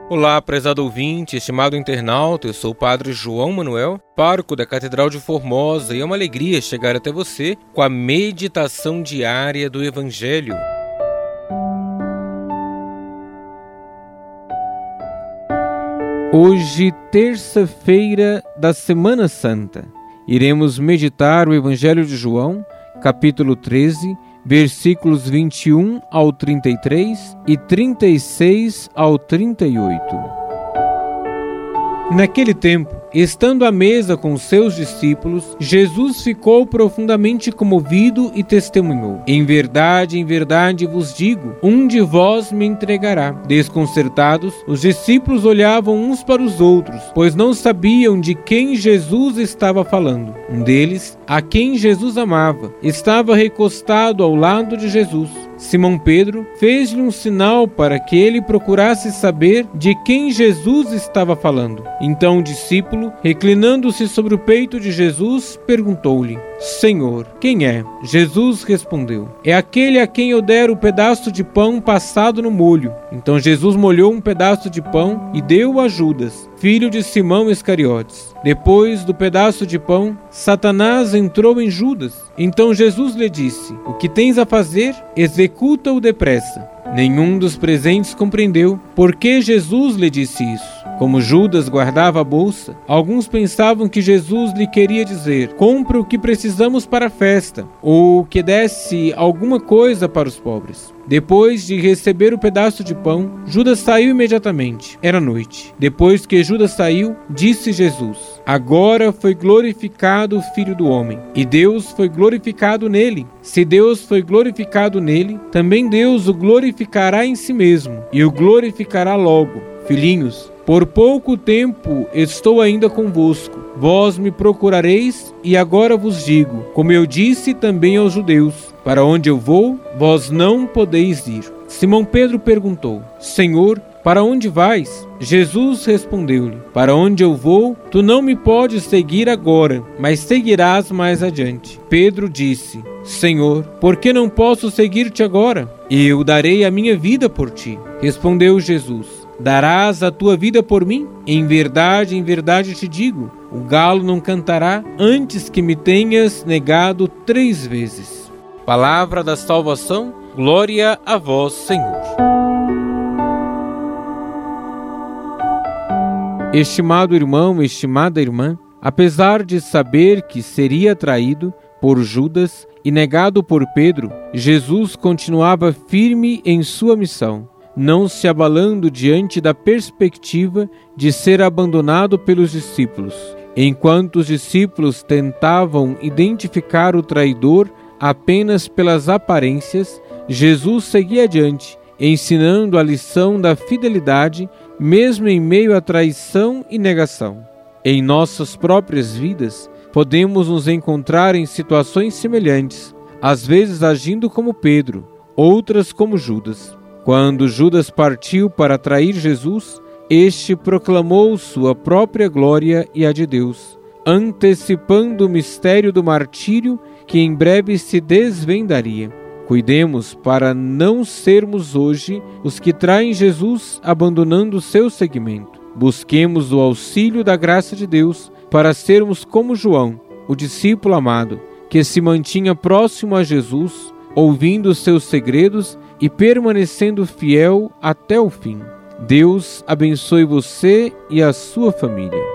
Olá, prezado ouvinte, estimado internauta, eu sou o Padre João Manuel, pároco da Catedral de Formosa, e é uma alegria chegar até você com a meditação diária do Evangelho. Hoje, terça-feira da Semana Santa, iremos meditar o Evangelho de João, capítulo 13, versículos 21 ao 33 e 36 ao 38. Naquele tempo, estando à mesa com os seus discípulos, Jesus ficou profundamente comovido e testemunhou: em verdade vos digo, um de vós me entregará. Desconcertados, os discípulos olhavam uns para os outros, pois não sabiam de quem Jesus estava falando. Um deles, a quem Jesus amava, estava recostado ao lado de Jesus. Simão Pedro fez-lhe um sinal para que ele procurasse saber de quem Jesus estava falando. Então o discípulo, reclinando-se sobre o peito de Jesus, perguntou-lhe: Senhor, quem é? Jesus respondeu: é aquele a quem eu der o pedaço de pão passado no molho. Então Jesus molhou um pedaço de pão e deu a Judas, filho de Simão Iscariotes. Depois do pedaço de pão, Satanás entrou em Judas. Então Jesus lhe disse: o que tens a fazer, executa-o depressa. Nenhum dos presentes compreendeu por que Jesus lhe disse isso. Como Judas guardava a bolsa, alguns pensavam que Jesus lhe queria dizer: compre o que precisamos para a festa, ou que desse alguma coisa para os pobres. Depois de receber o pedaço de pão, Judas saiu imediatamente. Era noite. Depois que Judas saiu, disse Jesus: agora foi glorificado o Filho do Homem, e Deus foi glorificado nele. Se Deus foi glorificado nele, também Deus o glorificará em si mesmo, e o glorificará logo. Filhinhos, por pouco tempo estou ainda convosco. Vós me procurareis, e agora vos digo, como eu disse também aos judeus: para onde eu vou, vós não podeis ir. Simão Pedro perguntou: Senhor, para onde vais? Jesus respondeu-lhe: para onde eu vou, tu não me podes seguir agora, mas seguirás mais adiante. Pedro disse: Senhor, por que não posso seguir-te agora? Eu darei a minha vida por ti. Respondeu Jesus: darás a tua vida por mim? Em verdade te digo, o galo não cantará antes que me tenhas negado 3 vezes. Palavra da salvação, glória a vós, Senhor. Estimado irmão, estimada irmã, apesar de saber que seria traído por Judas e negado por Pedro, Jesus continuava firme em sua missão, não se abalando diante da perspectiva de ser abandonado pelos discípulos. Enquanto os discípulos tentavam identificar o traidor apenas pelas aparências, Jesus seguia adiante, ensinando a lição da fidelidade, mesmo em meio à traição e negação. Em nossas próprias vidas, podemos nos encontrar em situações semelhantes, às vezes agindo como Pedro, outras como Judas. Quando Judas partiu para trair Jesus, este proclamou sua própria glória e a de Deus, antecipando o mistério do martírio que em breve se desvendaria. Cuidemos para não sermos hoje os que traem Jesus abandonando seu seguimento. Busquemos o auxílio da graça de Deus para sermos como João, o discípulo amado, que se mantinha próximo a Jesus, ouvindo seus segredos e permanecendo fiel até o fim. Deus abençoe você e a sua família.